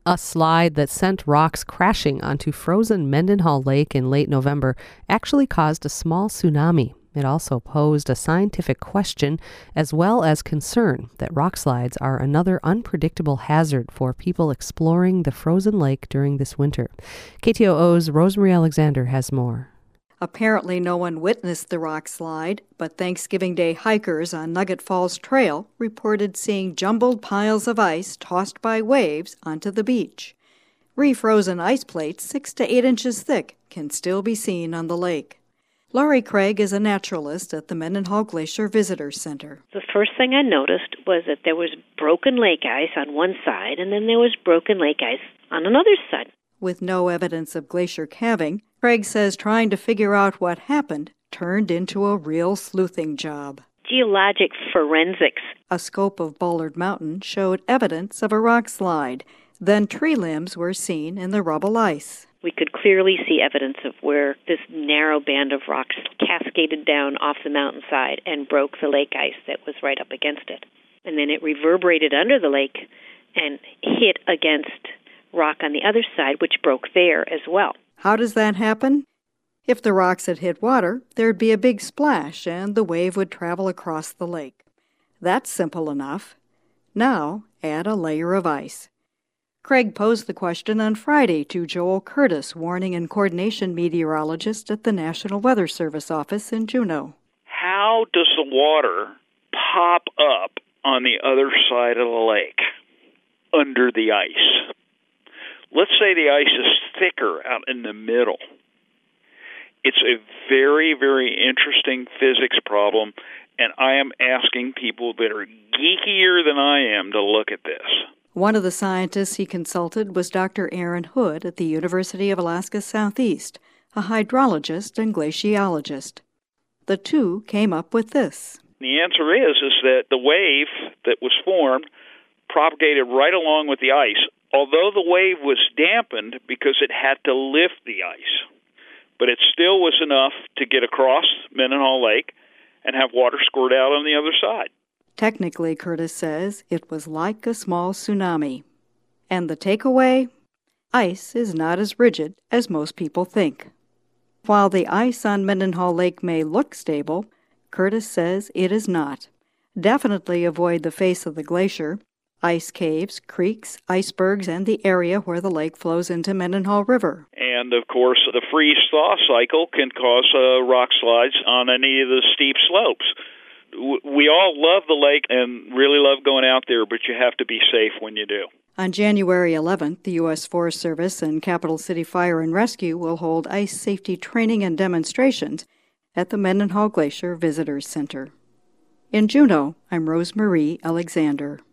A slide that sent rocks crashing onto frozen Mendenhall Lake in late November actually caused a small tsunami. It also posed a scientific question as well as concern that rock slides are another unpredictable hazard for people exploring the frozen lake during this winter. KTOO's Rosemarie Alexander has more. Apparently no one witnessed the rock slide, but Thanksgiving Day hikers on Nugget Falls Trail reported seeing jumbled piles of ice tossed by waves onto the beach. Refrozen ice plates 6 to 8 inches thick can still be seen on the lake. Laurie Craig is a naturalist at the Mendenhall Glacier Visitor Center. The first thing I noticed was that there was broken lake ice on one side, and then there was broken lake ice on another side. With no evidence of glacier calving, Craig says trying to figure out what happened turned into a real sleuthing job. Geologic forensics. A scope of Bullard Mountain showed evidence of a rock slide. Then tree limbs were seen in the rubble ice. We could clearly see evidence of where this narrow band of rocks cascaded down off the mountainside and broke the lake ice that was right up against it. And then it reverberated under the lake and hit against rock on the other side, which broke there as well. How does that happen? If the rocks had hit water, there'd be a big splash and the wave would travel across the lake. That's simple enough. Now, add a layer of ice. Craig posed the question on Friday to Joel Curtis, warning and coordination meteorologist at the National Weather Service office in Juneau. How does the water pop up on the other side of the lake under the ice? Let's say the ice is thicker out in the middle. It's a very, very interesting physics problem, and I am asking people that are geekier than I am to look at this. One of the scientists he consulted was Dr. Aaron Hood at the University of Alaska Southeast, a hydrologist and glaciologist. The two came up with this. The answer is that the wave that was formed propagated right along with the ice, although the wave was dampened because it had to lift the ice. But it still was enough to get across Mendenhall Lake and have water squirt out on the other side. Technically, Curtis says, it was like a small tsunami. And the takeaway? Ice is not as rigid as most people think. While the ice on Mendenhall Lake may look stable, Curtis says it is not. Definitely avoid the face of the glacier, ice caves, creeks, icebergs, and the area where the lake flows into Mendenhall River. And, of course, the freeze-thaw cycle can cause rock slides on any of the steep slopes. We all love the lake and really love going out there, but you have to be safe when you do. On January 11th, the U.S. Forest Service and Capital City Fire and Rescue will hold ice safety training and demonstrations at the Mendenhall Glacier Visitors Center. In Juneau, I'm Rosemarie Alexander.